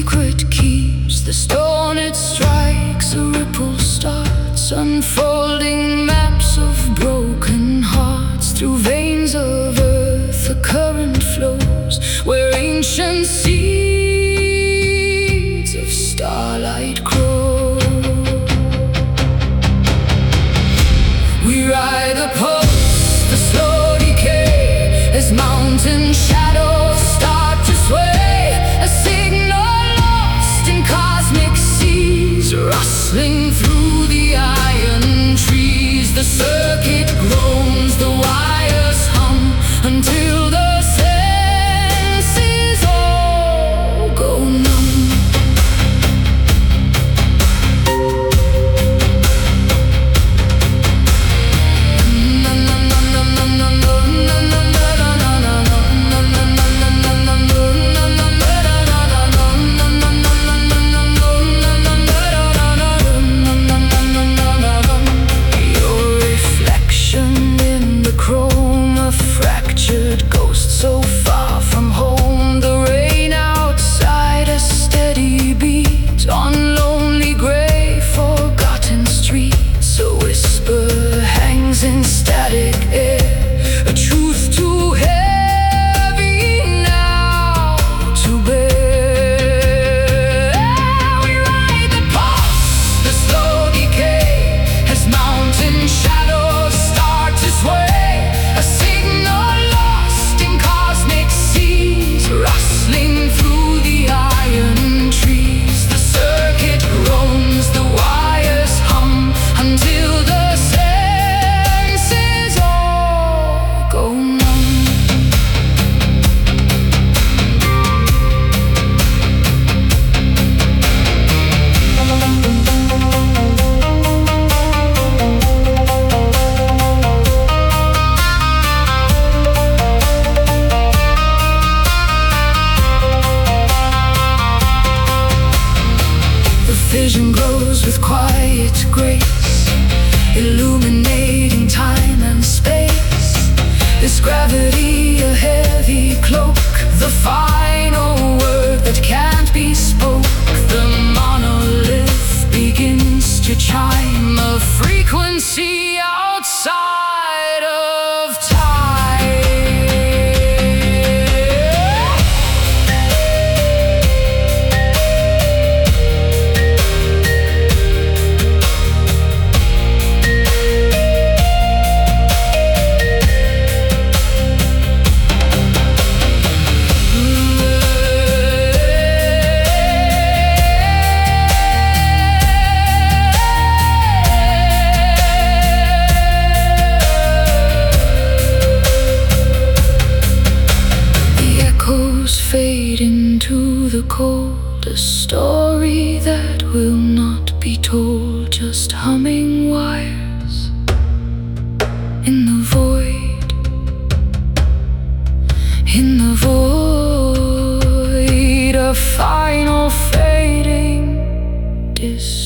secret keeps the stone it strikes, a ripple starts unfolding maps of broken hearts. Through veins of earth a current flows, where ancient seeds of starlight grow. We ride the pulse, the slow decay, as mountain shadows start to sway. A signal lost in cosmic seas, rustling through the iron trees. The circuit groans, the wires hum, until the senses all go numb. Ghost so far from home, the rain outside, a steady beat on lonely grey forgotten streets. A whisper hangs in static air, a truth too heavy now to bear. We ride the pulse, the slow decay, as mountain shadows start to sway. A signal rustling through the iron trees. The circuit groans, the wires hum, until the senses all go numb. Vision grows with quiet grace, illuminating time and space. This gravity a heavy cloak, the final word that can't be spoke. The monolith begins to chime, a frequency outside of time. Fade into the cold, a story that will not be told, just humming wires in the void, in the void, a final fading